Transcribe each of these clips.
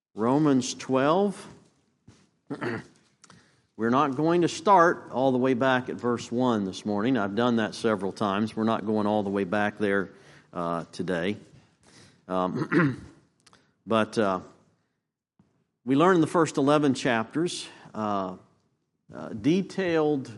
Romans 12. We're not going to start all the way back at verse 1 this morning. I've done that several times. We're not going all the way back there today. But we learned in the first 11 chapters detailed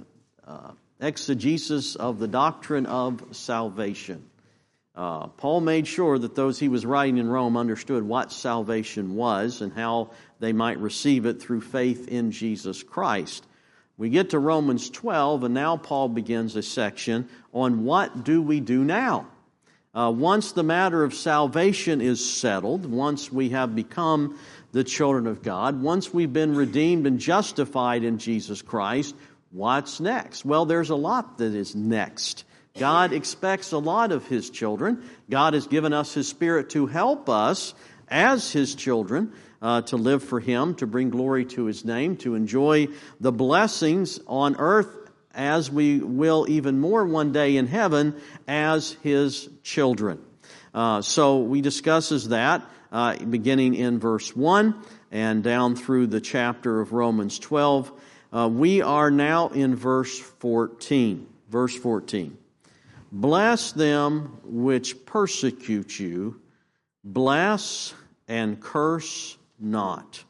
exegesis of the doctrine of salvation. Paul made sure that those he was writing in Rome understood what salvation was and how they might receive it through faith in Jesus Christ. We get to Romans 12, and now Paul begins a section on what do we do now. Once the matter of salvation is settled, once we have become the children of God, once we've been redeemed and justified in Jesus Christ, what's next? Well, there's a lot that is next. God expects a lot of His children. God has given us His Spirit to help us as His children to live for Him, to bring glory to His name, to enjoy the blessings on earth as we will even more one day in heaven as His children. So we discusses that beginning in verse 1 and down through the chapter of Romans 12. We are now in verse 14. Verse 14. Bless them which persecute you, bless and curse not.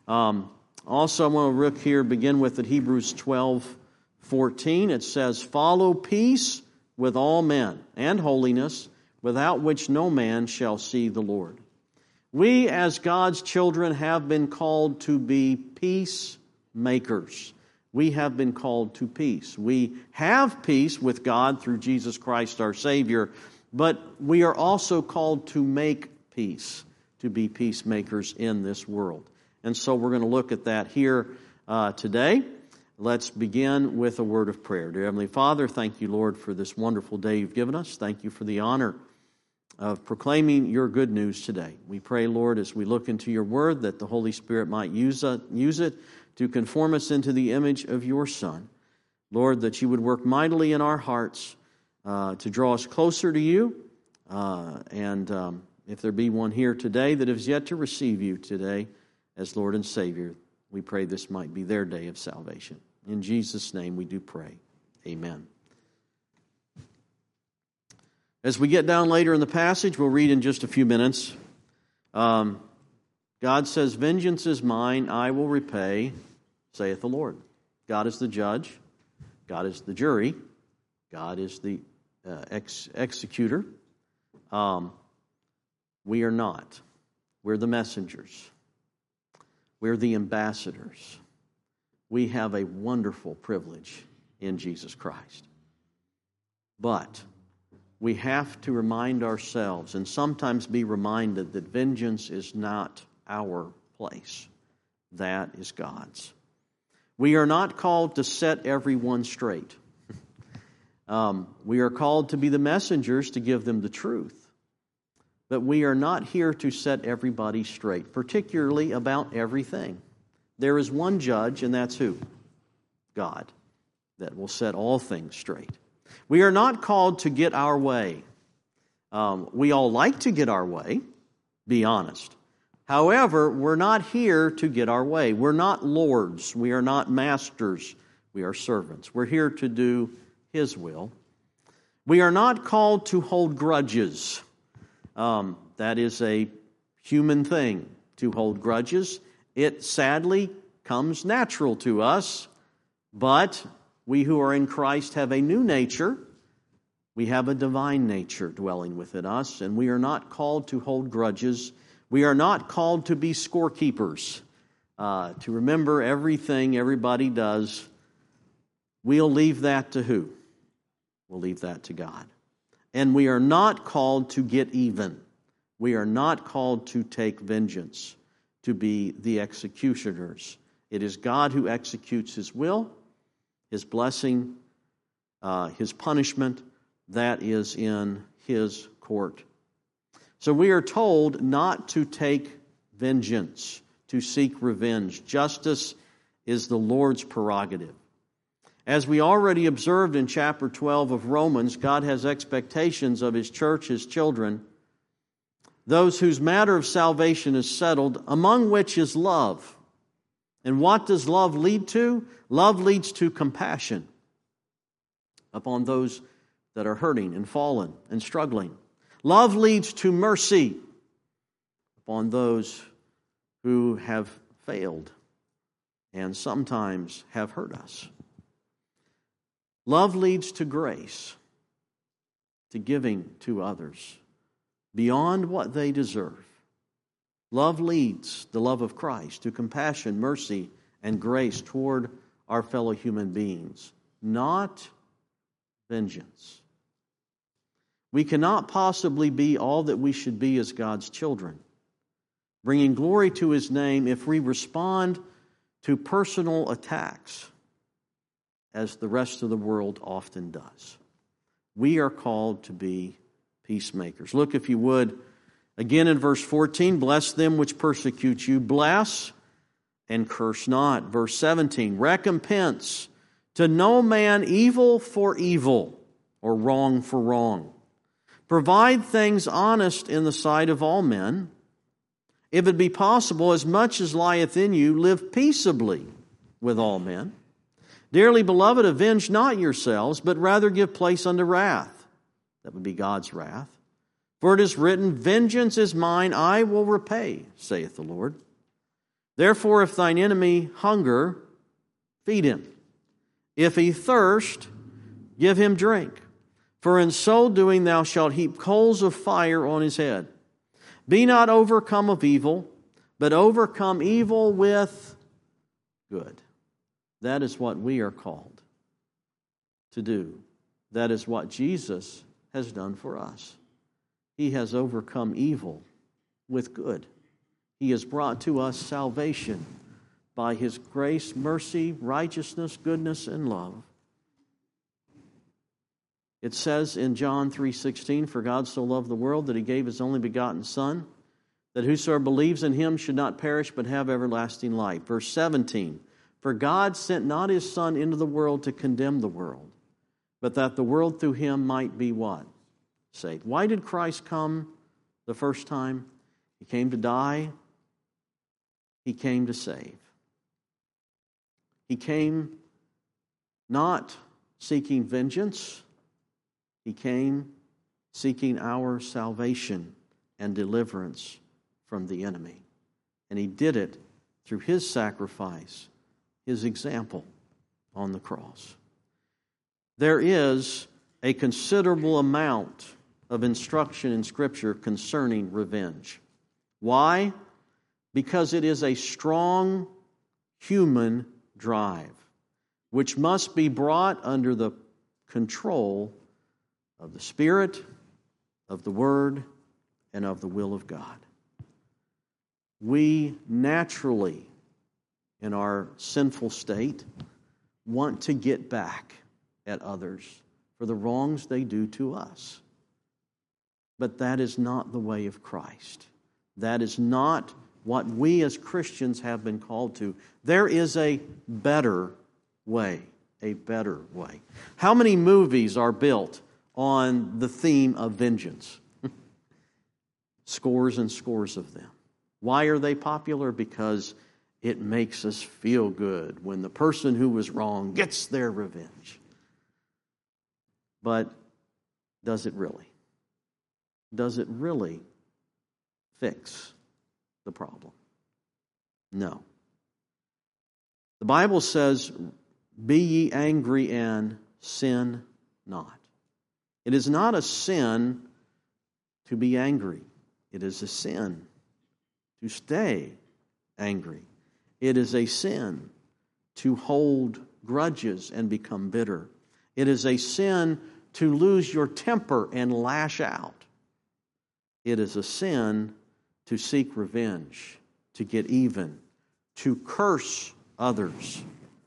Also, I want to look here, begin with at Hebrews 12:14. It says, follow peace with all men and holiness, without which no man shall see the Lord. We as God's children have been called to be peacemakers. We have been called to peace. We have peace with God through Jesus Christ our Savior, but we are also called to make peace, to be peacemakers in this world. And so we're going to look at that here today. Let's begin with a word of prayer. Dear Heavenly Father, thank you, Lord, for this wonderful day you've given us. Thank you for the honor of proclaiming your good news today. We pray, Lord, as we look into your word, that the Holy Spirit might use it to conform us into the image of your Son. Lord, that you would work mightily in our hearts to draw us closer to you. And if there be one here today that is yet to receive you today as Lord and Savior, we pray this might be their day of salvation. In Jesus' name we do pray. Amen. As we get down later in the passage, we'll read in just a few minutes. God says, vengeance is mine, I will repay, saith the Lord. God is the judge. God is the jury. God is the executor. We are not. We're the messengers. We're the ambassadors. We have a wonderful privilege in Jesus Christ. But we have to remind ourselves and sometimes be reminded that vengeance is not our place. That is God's. We are not called to set everyone straight. We are called to be the messengers to give them the truth. But we are not here to set everybody straight, particularly about everything. There is one judge, and that's who? God, that will set all things straight. We are not called to get our way. We all like to get our way, be honest. However, we're not here to get our way. We're not lords. We are not masters. We are servants. We're here to do His will. We are not called to hold grudges. That is a human thing, to hold grudges. It sadly comes natural to us, but we who are in Christ have a new nature. We have a divine nature dwelling within us, and we are not called to hold grudges. We are not called to be scorekeepers, to remember everything everybody does. We'll leave that to who? We'll leave that to God. And we are not called to get even. We are not called to take vengeance, to be the executioners. It is God who executes His will, His blessing, His punishment. That is in His court. So we are told not to take vengeance, to seek revenge. Justice is the Lord's prerogative. As we already observed in chapter 12 of Romans, God has expectations of His church, His children, those whose matter of salvation is settled, among which is love. And what does love lead to? Love leads to compassion upon those that are hurting and fallen and struggling. Love leads to mercy upon those who have failed and sometimes have hurt us. Love leads to grace, to giving to others beyond what they deserve. Love leads, the love of Christ, to compassion, mercy, and grace toward our fellow human beings, not vengeance. We cannot possibly be all that we should be as God's children, bringing glory to His name, if we respond to personal attacks as the rest of the world often does. We are called to be peacemakers. Look, if you would, again in verse 14, bless them which persecute you, bless and curse not. Verse 17, recompense to no man evil for evil or wrong for wrong. Provide things honest in the sight of all men. If it be possible, as much as lieth in you, live peaceably with all men. Dearly beloved, avenge not yourselves, but rather give place unto wrath. That would be God's wrath. For it is written, vengeance is mine, I will repay, saith the Lord. Therefore, if thine enemy hunger, feed him. If he thirst, give him drink. For in so doing thou shalt heap coals of fire on his head. Be not overcome of evil, but overcome evil with good. That is what we are called to do. That is what Jesus has done for us. He has overcome evil with good. He has brought to us salvation by His grace, mercy, righteousness, goodness, and love. It says in John 3:16, for God so loved the world that He gave His only begotten Son, that whosoever believes in Him should not perish but have everlasting life. Verse 17, for God sent not His Son into the world to condemn the world, but that the world through Him might be what? Saved. Why did Christ come the first time? He came to die. He came to save. He came not seeking vengeance. He came seeking our salvation and deliverance from the enemy. And He did it through His sacrifice, His example on the cross. There is a considerable amount of instruction in Scripture concerning revenge. Why? Because it is a strong human drive, which must be brought under the control of the Spirit, of the Word, and of the will of God. We naturally, in our sinful state, want to get back at others for the wrongs they do to us. But that is not the way of Christ. That is not what we as Christians have been called to. There is a better way, a better way. How many movies are built on the theme of vengeance? Scores and scores of them. Why are they popular? Because it makes us feel good when the person who was wrong gets their revenge. But does it really? Does it really fix the problem? No. The Bible says, be ye angry and sin not. It is not a sin to be angry. It is a sin to stay angry. It is a sin to hold grudges and become bitter. It is a sin to lose your temper and lash out. It is a sin to seek revenge, to get even, to curse others.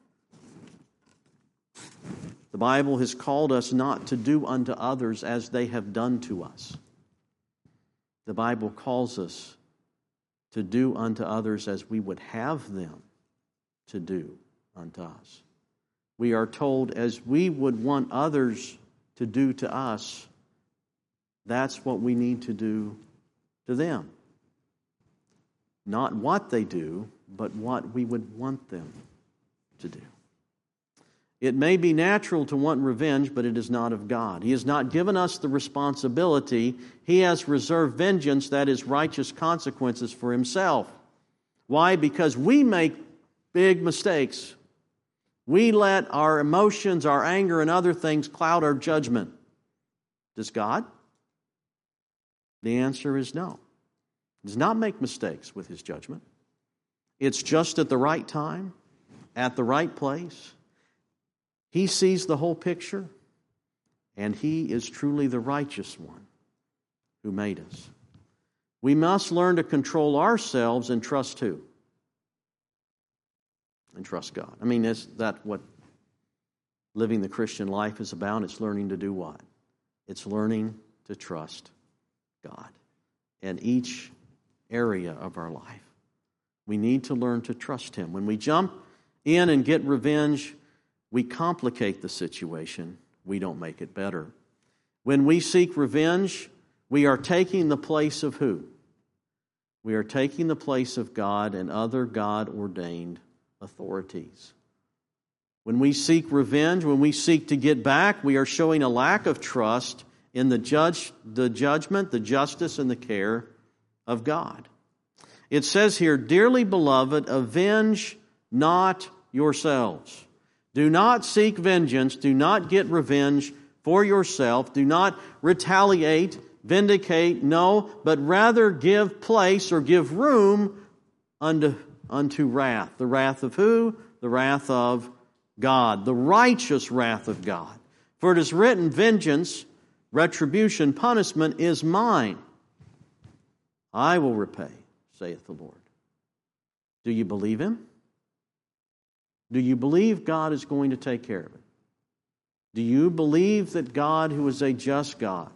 The Bible has called us not to do unto others as they have done to us. The Bible calls us to do unto others as we would have them to do unto us. We are told as we would want others to do to us, that's what we need to do to them. Not what they do, but what we would want them to do. It may be natural to want revenge, but it is not of God. He has not given us the responsibility. He has reserved vengeance, that is, righteous consequences for Himself. Why? Because we make big mistakes. We let our emotions, our anger, and other things cloud our judgment. Does God? The answer is no. He does not make mistakes with His judgment. It's just at the right time, at the right place. He sees the whole picture, and He is truly the righteous one who made us. We must learn to control ourselves and trust who? And trust God. I mean, is that what living the Christian life is about? It's learning to do what? It's learning to trust God in each area of our life. We need to learn to trust Him. When we jump in and get revenge, we complicate the situation. We don't make it better. When we seek revenge, we are taking the place of who? We are taking the place of God and other God-ordained authorities. When we seek revenge, when we seek to get back, we are showing a lack of trust in the judgment, the justice, and the care of God. It says here, "Dearly beloved, avenge not yourselves." Do not seek vengeance. Do not get revenge for yourself. Do not retaliate, vindicate, no, but rather give place or give room unto wrath. The wrath of who? The wrath of God. The righteous wrath of God. For it is written, vengeance, retribution, punishment is mine. I will repay, saith the Lord. Do you believe Him? Do you believe God is going to take care of it? Do you believe that God, who is a just God,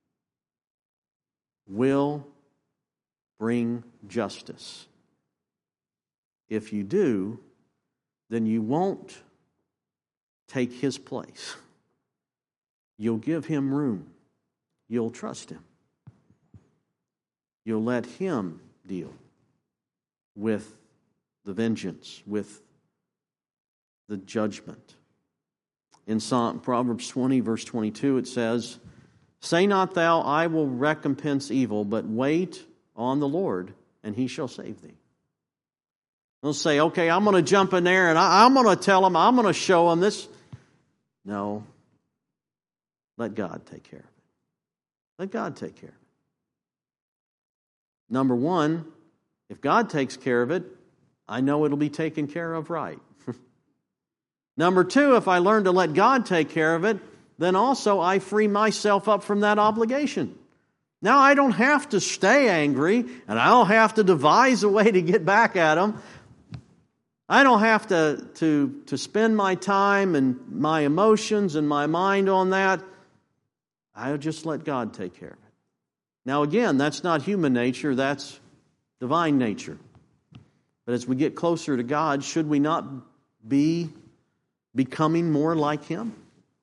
will bring justice? If you do, then you won't take His place. You'll give Him room. You'll trust Him. You'll let Him deal with the vengeance, with the judgment. In Proverbs 20, verse 22, it says, "Say not thou, I will recompense evil, but wait on the Lord, and He shall save thee." They'll say, okay, I'm going to jump in there, and I'm going to tell them, I'm going to show them this. No. Let God take care of it. Let God take care of it. Number one, if God takes care of it, I know it'll be taken care of right. Number two, if I learn to let God take care of it, then also I free myself up from that obligation. Now I don't have to stay angry, and I don't have to devise a way to get back at them. I don't have to spend my time and my emotions and my mind on that. I'll just let God take care of it. Now again, that's not human nature, that's divine nature. But as we get closer to God, should we not be becoming more like Him?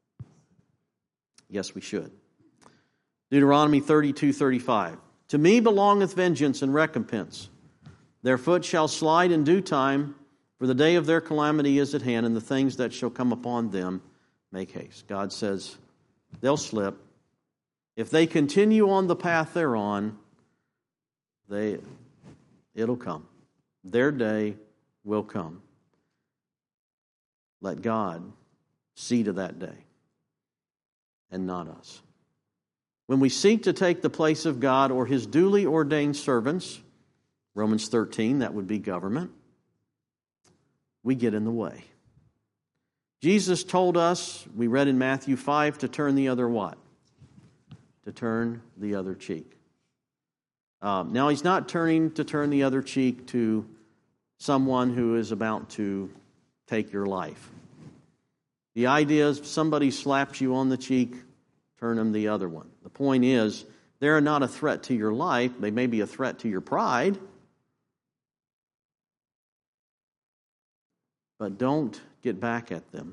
Yes, we should. Deuteronomy 32:35. To me belongeth vengeance and recompense. Their foot shall slide in due time, for the day of their calamity is at hand, and the things that shall come upon them make haste. God says they'll slip. If they continue on the path they're on, it'll come. Their day will come. Let God see to that day, and not us. When we seek to take the place of God or His duly ordained servants, Romans 13, that would be government, we get in the way. Jesus told us, we read in Matthew 5, to turn the other what? To turn the other cheek. Now, He's not turn the other cheek to someone who is about to take your life. The idea is if somebody slaps you on the cheek, turn them the other one. The point is, they're not a threat to your life. They may be a threat to your pride. But don't get back at them.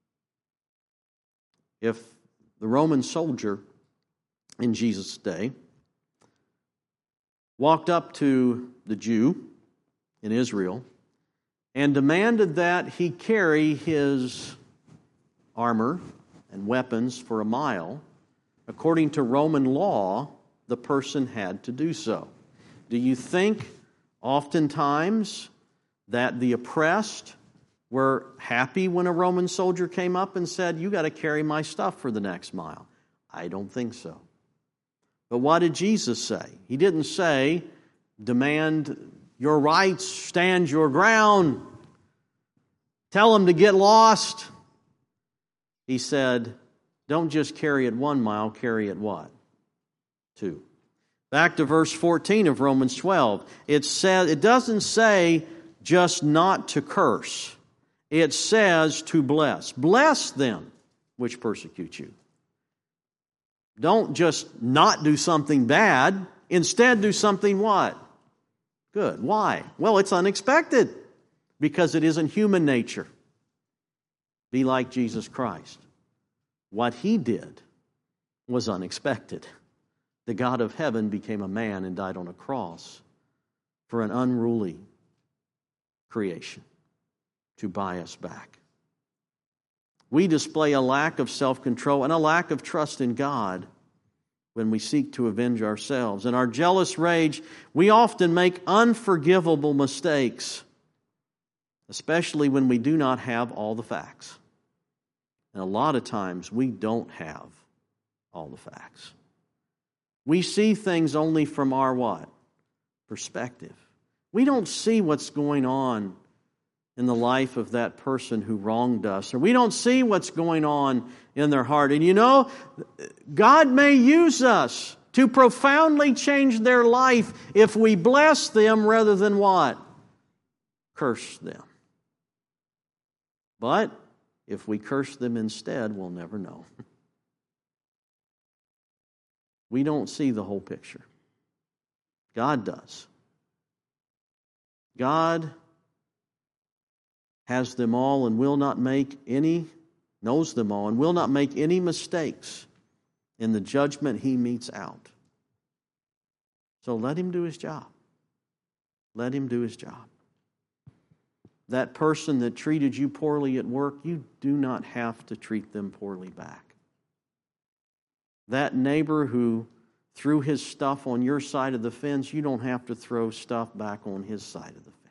If the Roman soldier in Jesus' day walked up to the Jew in Israel and demanded that he carry his armor and weapons for a mile, according to Roman law, the person had to do so. Do you think oftentimes that the oppressed were happy when a Roman soldier came up and said, "You got to carry my stuff for the next mile"? I don't think so. But what did Jesus say? He didn't say, "Demand your rights, stand your ground, tell them to get lost." He said, don't just carry it 1 mile, carry it what? 2. Back to verse 14 of Romans 12. It doesn't say just not to curse. It says to bless. Bless them which persecute you. Don't just not do something bad. Instead, do something what? Good. Why? Well, it's unexpected because it isn't human nature. Be like Jesus Christ. What He did was unexpected. The God of heaven became a man and died on a cross for an unruly creation to buy us back. We display a lack of self-control and a lack of trust in God when we seek to avenge ourselves. In our jealous rage, we often make unforgivable mistakes, especially when we do not have all the facts. And a lot of times we don't have all the facts. We see things only from our what? Perspective. We don't see what's going on in the life of that person who wronged us, or we don't see what's going on in their heart. And you know, God may use us to profoundly change their life if we bless them rather than what? Curse them. But if we curse them instead, we'll never know. We don't see the whole picture. God does. God has them all and knows them all and will not make any mistakes in the judgment He metes out. So let Him do His job. Let Him do His job. That person that treated you poorly at work, you do not have to treat them poorly back. That neighbor who threw his stuff on your side of the fence, you don't have to throw stuff back on his side of the fence.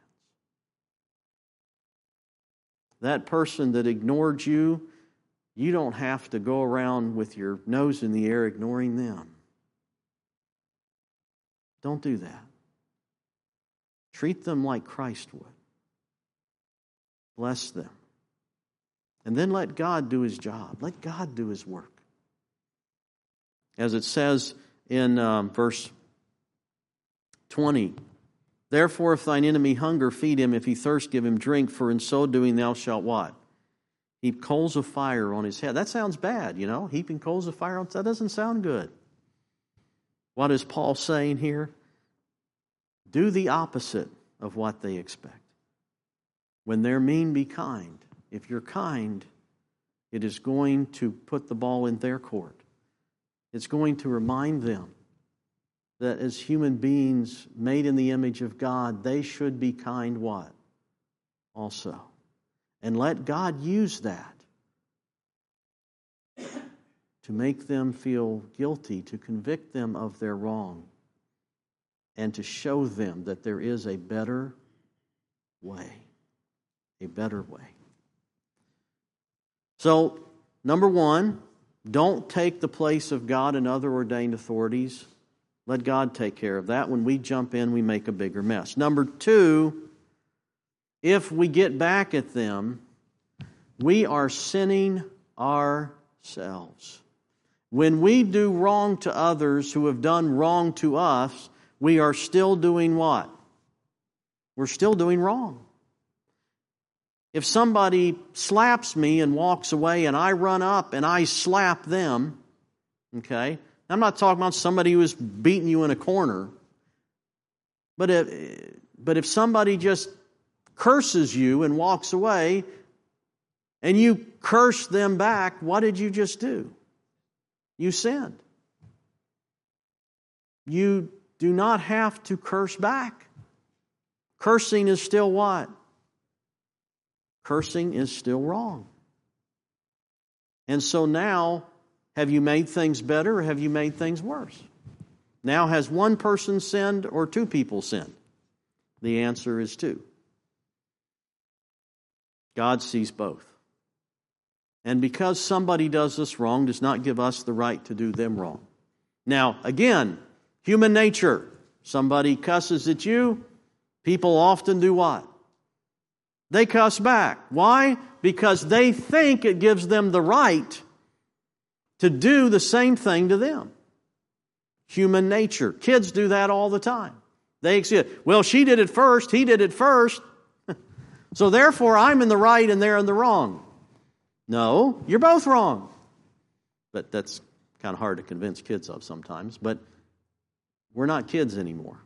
That person that ignored you, you don't have to go around with your nose in the air ignoring them. Don't do that. Treat them like Christ would. Bless them. And then let God do His job. Let God do His work. As it says in verse 20, "Therefore, if thine enemy hunger, feed him. If he thirst, give him drink. For in so doing thou shalt" what? "Heap coals of fire on his head." That sounds bad, you know. Heaping coals of fire on, that doesn't sound good. What is Paul saying here? Do the opposite of what they expect. When they're mean, be kind. If you're kind, it is going to put the ball in their court. It's going to remind them that as human beings made in the image of God, they should be kind what? Also. And let God use that to make them feel guilty, to convict them of their wrong, and to show them that there is a better way. A better way. So, number one, don't take the place of God and other ordained authorities. Let God take care of that. When we jump in, we make a bigger mess. Number two, if we get back at them, we are sinning ourselves. When we do wrong to others who have done wrong to us, we are still doing what? We're still doing wrong. If somebody slaps me and walks away and I run up and I slap them, okay? I'm not talking about somebody who is beating you in a corner. But if somebody just curses you and walks away and you curse them back, what did you just do? You sinned. You do not have to curse back. Cursing is still what? Cursing is still wrong. And so now, have you made things better or have you made things worse? Now, has one person sinned or two people sinned? The answer is two. God sees both. And because somebody does us wrong does not give us the right to do them wrong. Now, again, human nature. Somebody cusses at you, people often do what? They cuss back. Why? Because they think it gives them the right to do the same thing to them. Human nature. Kids do that all the time. They say, well, she did it first, he did it first, so therefore I'm in the right and they're in the wrong. No, you're both wrong. But that's kind of hard to convince kids of sometimes. But we're not kids anymore.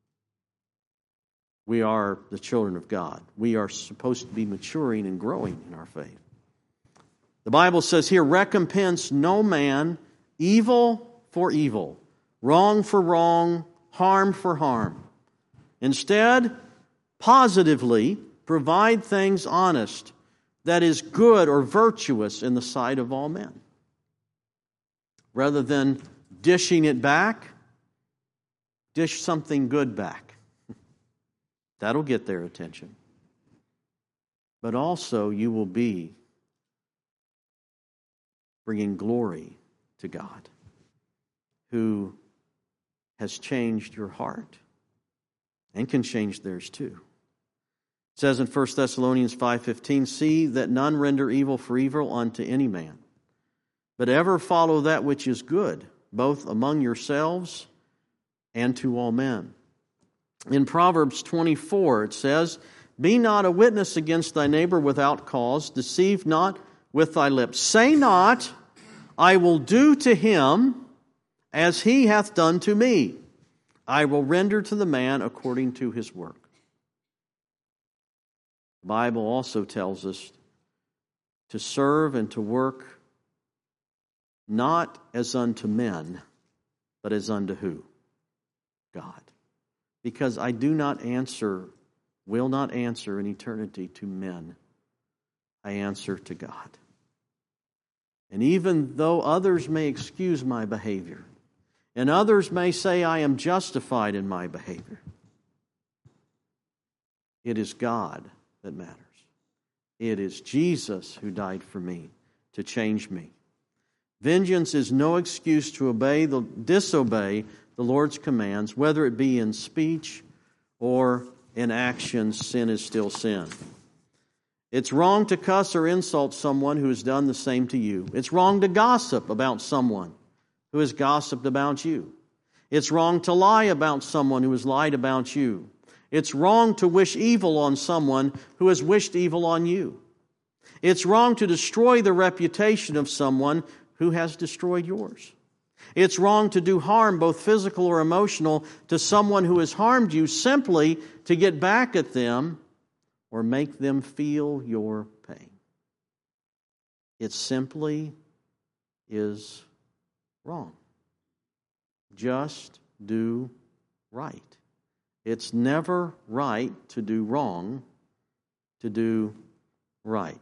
We are the children of God. We are supposed to be maturing and growing in our faith. The Bible says here, recompense no man evil for evil, wrong for wrong, harm for harm. Instead, positively provide things honest, that is good or virtuous in the sight of all men. Rather than dishing it back, dish something good back. That'll get their attention. But also you will be bringing glory to God, who has changed your heart and can change theirs too. It says in 1 Thessalonians 5:15, see that none render evil for evil unto any man, but ever follow that which is good, both among yourselves and to all men. In Proverbs 24 it says, be not a witness against thy neighbor without cause, deceive not with thy lips. Say not, I will do to him as he hath done to me. I will render to the man according to his work. The Bible also tells us to serve and to work not as unto men, but as unto who? God. Because I will not answer in eternity to men. I answer to God. And even though others may excuse my behavior, and others may say I am justified in my behavior, it is God that matters. It is Jesus who died for me to change me. Vengeance is no excuse to disobey the Lord's commands, whether it be in speech or in action. Sin is still sin. It's wrong to cuss or insult someone who has done the same to you. It's wrong to gossip about someone who has gossiped about you. It's wrong to lie about someone who has lied about you. It's wrong to wish evil on someone who has wished evil on you. It's wrong to destroy the reputation of someone who has destroyed yours. It's wrong to do harm, both physical or emotional, to someone who has harmed you simply to get back at them or make them feel your pain. It simply is wrong. Just do right. It's never right to do wrong, to do right.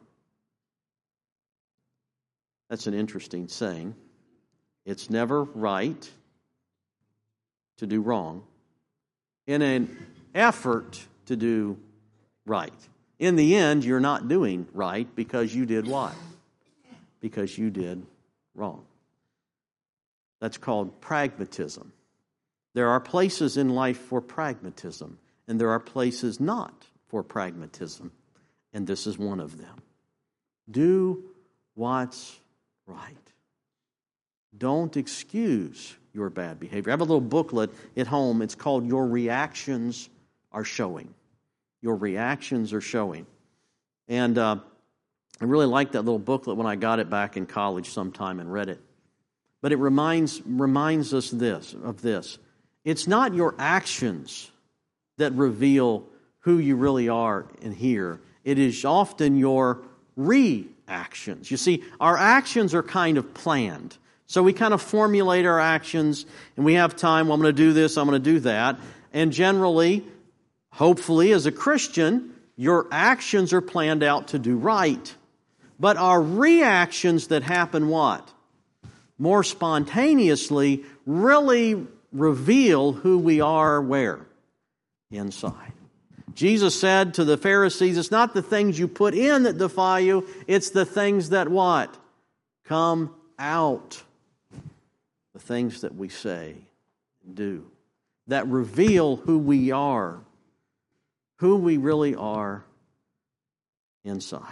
That's an interesting saying. It's never right to do wrong in an effort to do right. In the end, you're not doing right because you did what? Because you did wrong. That's called pragmatism. There are places in life for pragmatism, and there are places not for pragmatism, and this is one of them. Do what's right. Don't excuse your bad behavior. I have a little booklet at home. It's called Your Reactions Are Showing. Your reactions are showing. And I really liked that little booklet when I got it back in college sometime and read it. But it reminds us of this. It's not your actions that reveal who you really are in here. It is often your reactions. You see, our actions are kind of planned. So we kind of formulate our actions, and we have time, well, I'm going to do this, I'm going to do that. And generally, hopefully, as a Christian, your actions are planned out to do right. But our reactions that happen what? More spontaneously, really reveal who we are where? Inside. Jesus said to the Pharisees, it's not the things you put in that defile you, it's the things that what? Come out. The things that we say and do that reveal who we are, who we really are inside.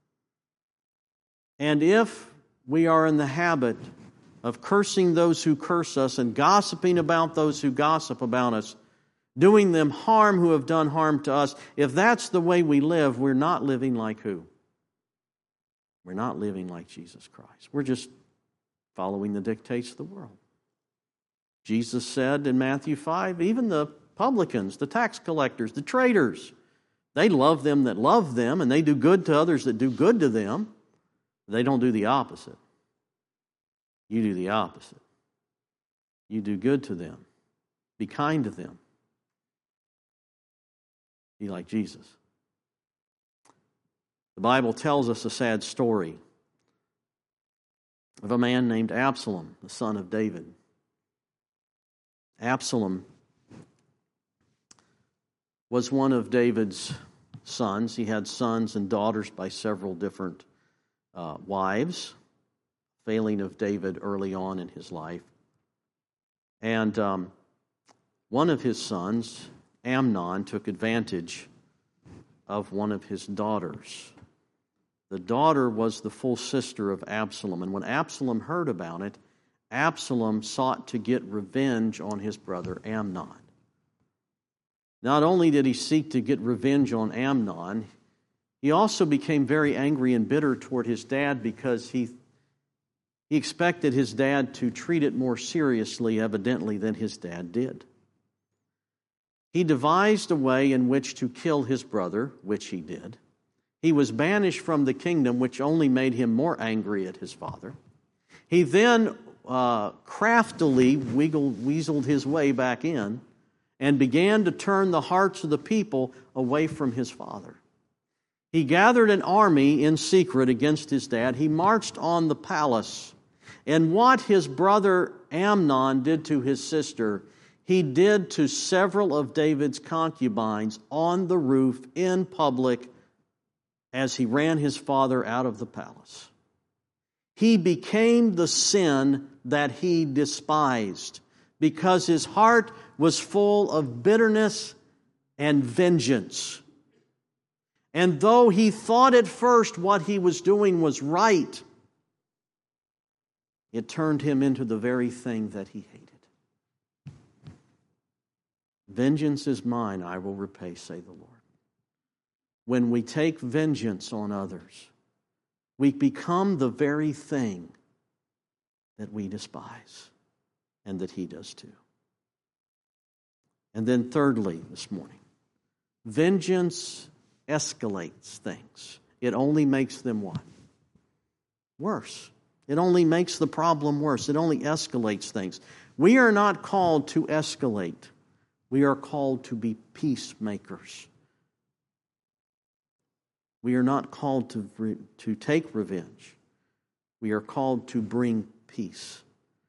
And if we are in the habit of cursing those who curse us and gossiping about those who gossip about us, doing them harm who have done harm to us, if that's the way we live, we're not living like who? We're not living like Jesus Christ. We're just following the dictates of the world. Jesus said in Matthew 5, even the publicans, the tax collectors, the traitors, they love them that love them, and they do good to others that do good to them. They don't do the opposite. You do the opposite. You do good to them. Be kind to them. Be like Jesus. The Bible tells us a sad story of a man named Absalom, the son of David. Absalom was one of David's sons. He had sons and daughters by several different wives, failing of David early on in his life. And one of his sons, Amnon, took advantage of one of his daughters. The daughter was the full sister of Absalom. And when Absalom heard about it, Absalom sought to get revenge on his brother Amnon. Not only did he seek to get revenge on Amnon, he also became very angry and bitter toward his dad because he expected his dad to treat it more seriously, evidently, than his dad did. He devised a way in which to kill his brother, which he did. He was banished from the kingdom, which only made him more angry at his father. He then craftily weaseled his way back in and began to turn the hearts of the people away from his father. He gathered an army in secret against his dad. He marched on the palace. And what his brother Amnon did to his sister, he did to several of David's concubines on the roof in public as he ran his father out of the palace. He became the sin that he despised because his heart was full of bitterness and vengeance. And though he thought at first what he was doing was right, it turned him into the very thing that he hated. Vengeance is mine, I will repay, say the Lord. When we take vengeance on others, we become the very thing that we despise and that he does too. And then thirdly, this morning, vengeance escalates things. It only makes them what? Worse. It only makes the problem worse. It only escalates things. We are not called to escalate. We are called to be peacemakers. We are not called to take revenge. We are called to bring peace.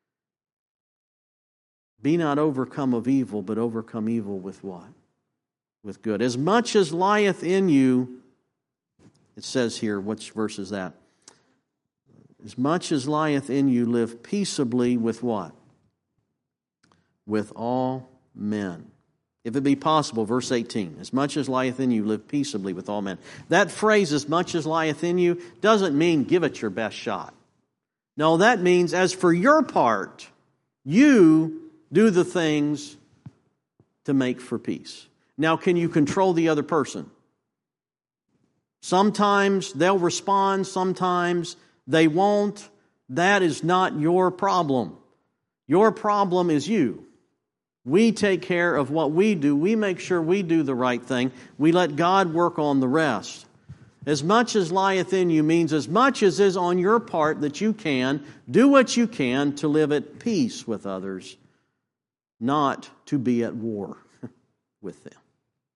Be not overcome of evil, but overcome evil with what? With good. As much as lieth in you, it says here, which verse is that? As much as lieth in you, live peaceably with what? With all men. If it be possible, verse 18, as much as lieth in you, live peaceably with all men. That phrase, as much as lieth in you, doesn't mean give it your best shot. No, that means as for your part, you do the things to make for peace. Now, can you control the other person? Sometimes they'll respond, sometimes they won't. That is not your problem. Your problem is you. We take care of what we do. We make sure we do the right thing. We let God work on the rest. As much as lieth in you means as much as is on your part that you can, do what you can to live at peace with others, not to be at war with them.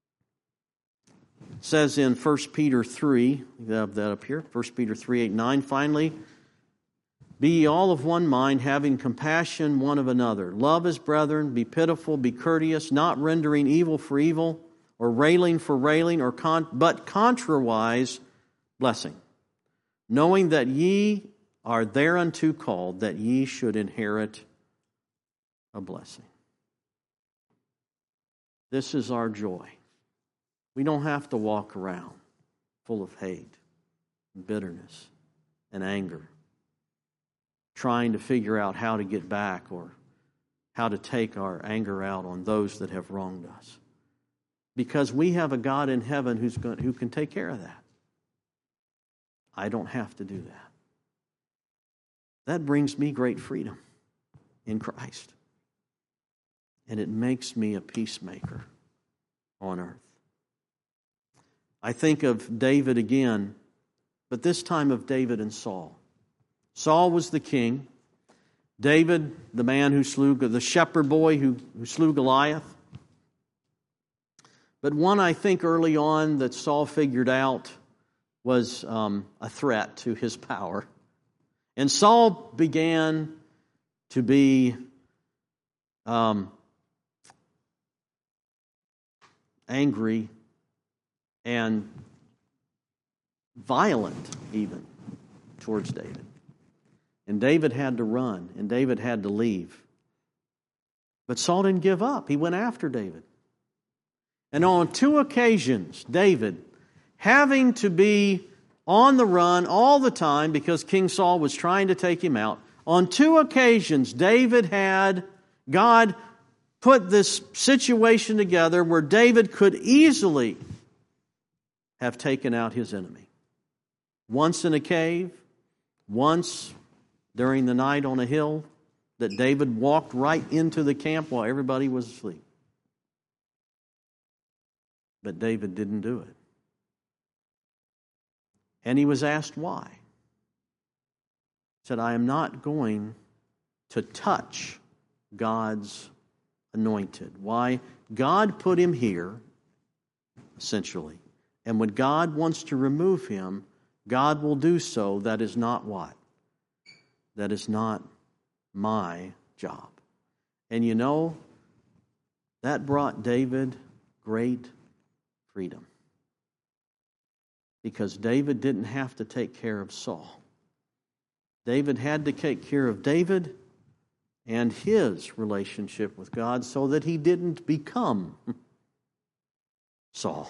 It says in 1 Peter 3, you have that up here, 1 Peter 3, 8, 9, finally, be ye all of one mind, having compassion one of another. Love as brethren, be pitiful, be courteous, not rendering evil for evil, or railing for railing, but contrariwise blessing, knowing that ye are thereunto called, that ye should inherit a blessing. This is our joy. We don't have to walk around full of hate, and bitterness, and anger, trying to figure out how to get back or how to take our anger out on those that have wronged us. Because we have a God in heaven who can take care of that. I don't have to do that. That brings me great freedom in Christ. And it makes me a peacemaker on earth. I think of David again, but this time of David and Saul. Saul was the king. David, the man who slew, the shepherd boy who slew Goliath. But one I think early on that Saul figured out was a threat to his power. And Saul began to be angry and violent even towards David. And David had to run, and David had to leave. But Saul didn't give up. He went after David. And on 2 occasions, David, having to be on the run all the time because King Saul was trying to take him out, on 2 occasions, God put this situation together where David could easily have taken out his enemy. Once in a cave, once during the night on a hill, that David walked right into the camp while everybody was asleep. But David didn't do it. And he was asked why. He said, I am not going to touch God's anointed. Why? God put him here, essentially. And when God wants to remove him, God will do so. That is not what? That is not my job. And you know, that brought David great freedom. Because David didn't have to take care of Saul. David had to take care of David and his relationship with God so that he didn't become Saul.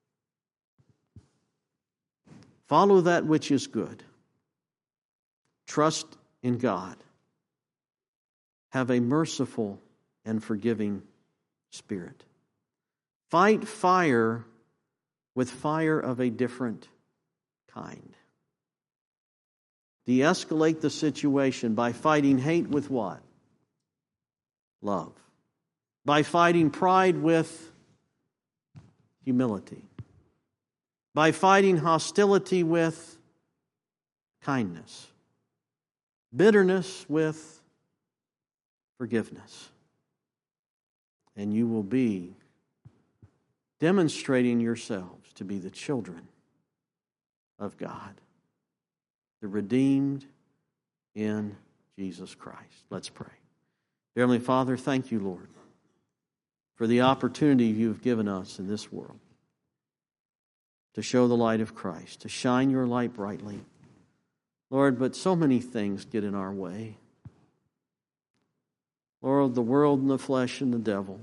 Follow that which is good. Trust in God. Have a merciful and forgiving spirit. Fight fire with fire of a different kind. De-escalate the situation by fighting hate with what? Love. By fighting pride with humility. By fighting hostility with kindness. Bitterness with forgiveness. And you will be demonstrating yourselves to be the children of God, the redeemed in Jesus Christ. Let's pray. Dear Heavenly Father, thank you, Lord, for the opportunity you've given us in this world to show the light of Christ, to shine your light brightly. Lord, but so many things get in our way. Lord, the world and the flesh and the devil,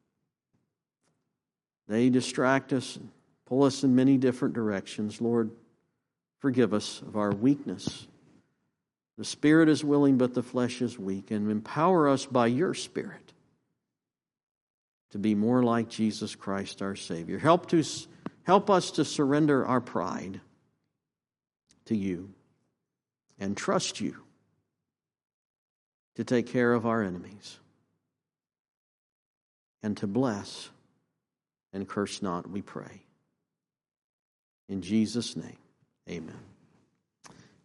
they distract us and pull us in many different directions. Lord, forgive us of our weakness. The spirit is willing, but the flesh is weak. And empower us by your Spirit to be more like Jesus Christ, our Savior. Help us to surrender our pride to you and trust you to take care of our enemies and to bless and curse not, we pray. In Jesus' name. Amen.